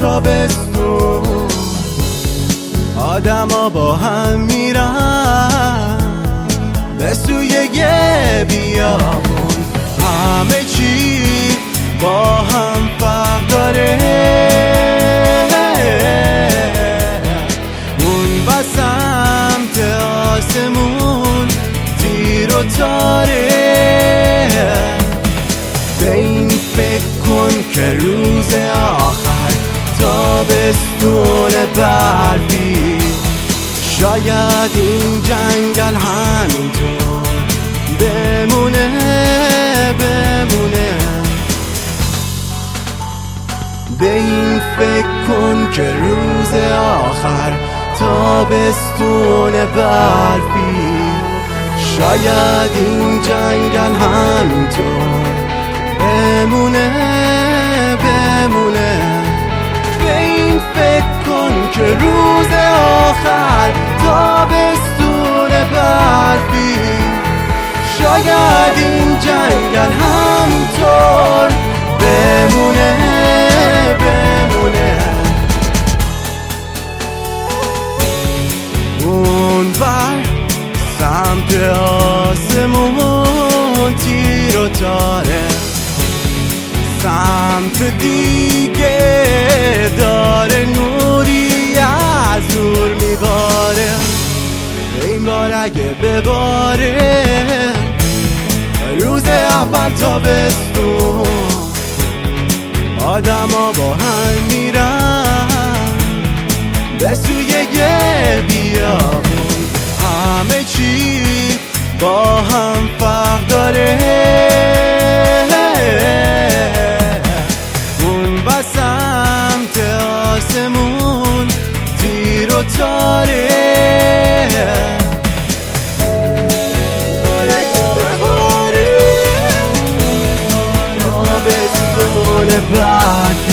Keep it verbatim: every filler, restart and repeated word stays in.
تابستون آدم ها با هم میرن به سوی یه بیابون، همه چی با هم فرق داره. اون و سمت آسمون تیر و تاره. به این فکر کن که روز آخر تابستون برفی، شاید این جنگل همینطور بمونه بمونه. به این فکر کن که روز آخر تابستون برفی، شاید این جنگل همینطور بمونه بمونه. به این فکر کن که روز آخر تابستون برفی، شاید این جنگل همینطور بمونه بمونه. اون بر سمت آسمون تیر و تاره، سمت دیگه داره نوری از نور میباره. این بار اگه بباره روز اول تابستون آدم ها با هم میرن به سوی یه بیابون، همه چی با هم فرق داره. اون و سمت آسمون تیر و تاره. تابستون بعد